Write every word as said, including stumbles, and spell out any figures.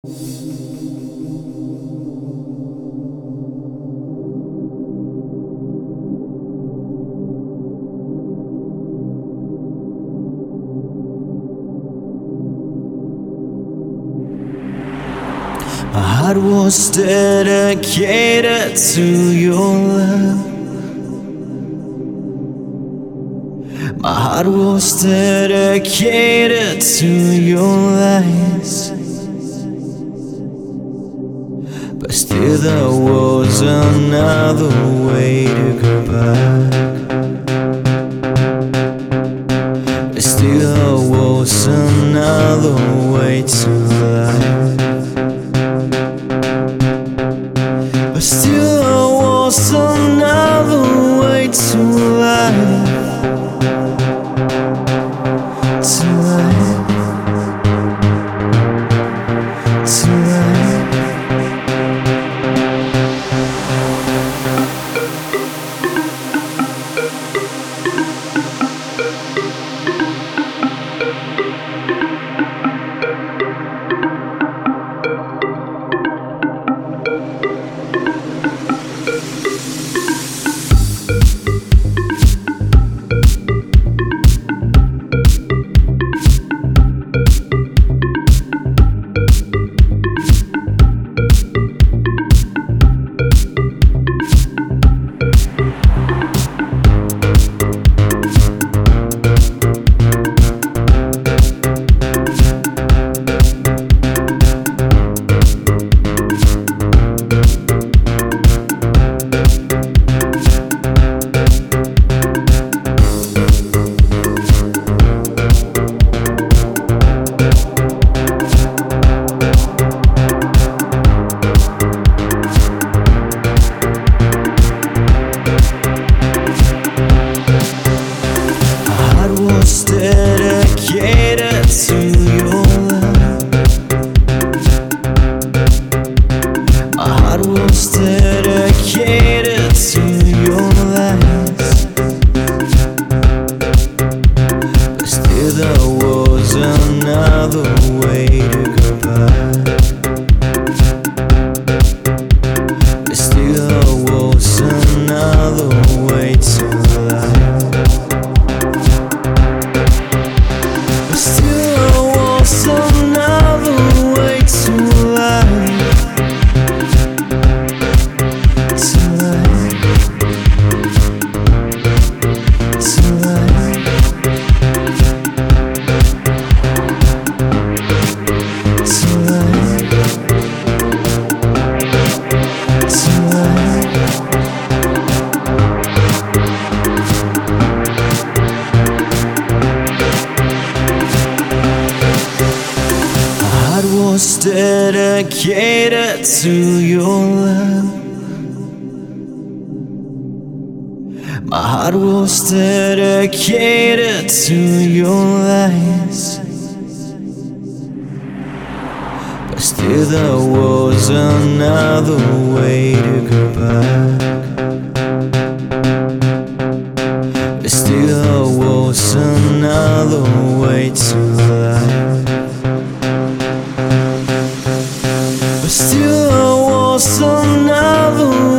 My heart was dedicated to your love. My heart was dedicated to your lies. But still there was another way to go back. But still there was another way to life. But still there was another way to life. To life. To life. Dedicated to your love. My heart was dedicated to your lies. But still there was another way to go back. But still there was another way to life. Was dedicated to your love. My heart was dedicated to your lies. But still there was another way to go back. But still there was another way to life. Still there was another